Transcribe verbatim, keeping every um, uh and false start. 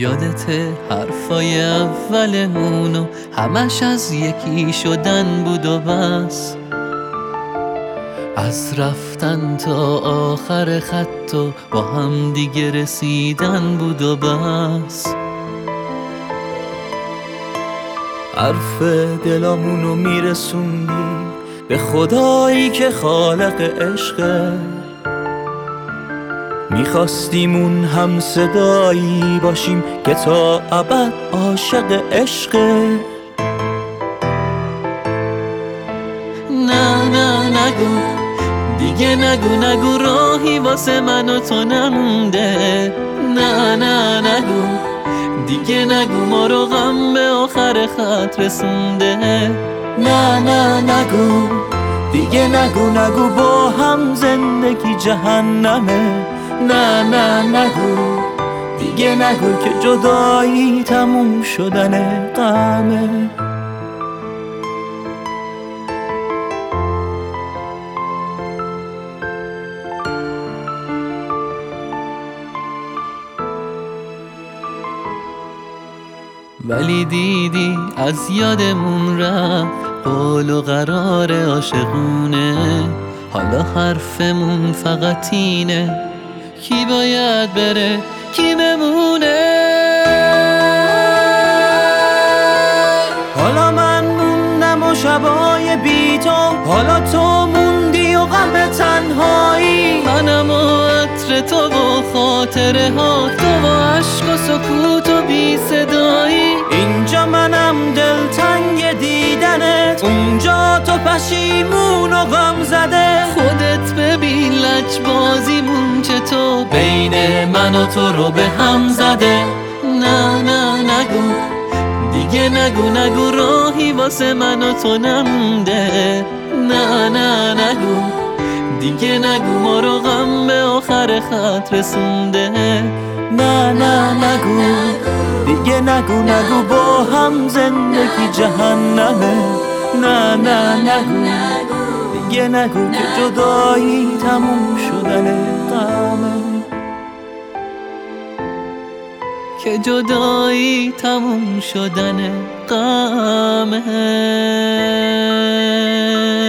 یادت حرفای اولمونو همش از یکی شدن بود و بس، از رفتن تا آخر خط و با هم دیگه رسیدن بود و بس. حرف دلامونو میرسوندیم به خدایی که خالق عشقه، میخواستیم اون هم صدایی باشیم که تا ابد عاشق عشقه. نه نه نگو دیگه، نگو نگو راهی واسه من و تو نمونده. نه نه نگو دیگه، نگو ما رو غم به آخر خط رسونده. نه نه نگو دیگه، نگو نگو با هم زندگی جهنمه. نه نه نگو دیگه، نگو که جدایی تموم شدن غمه. ولی دیدی از یادمون رفت قول و قرار عاشقونه. حالا حرفمون فقط اینه کی باید بره کی بمونه. حالا من موندم و شبای بی تو، حالا تو موندی و غم تنهایی. منم و عطر تو و خاطره ها، تو و عشق و سکوت و بی صدایی. اینجا منم دلتنگ دیدنت، اونجا تو پشیمون و غم زده. خودت ببین لجبازیمون چطور بین من و تو رو به هم زده. نه نه نگو دیگه، نگو نگو راهی واسه من و تو نمونده. نه نه نگو دیگه، نگو ما رو غم به آخر خط رسونده. نه نه نگو دیگه، نگو نگو با هم زندگی جهنمه. نه نه نگو دیگه، نگو که جدایی تموم شدن غمه. که جدایی تموم شدن غمه.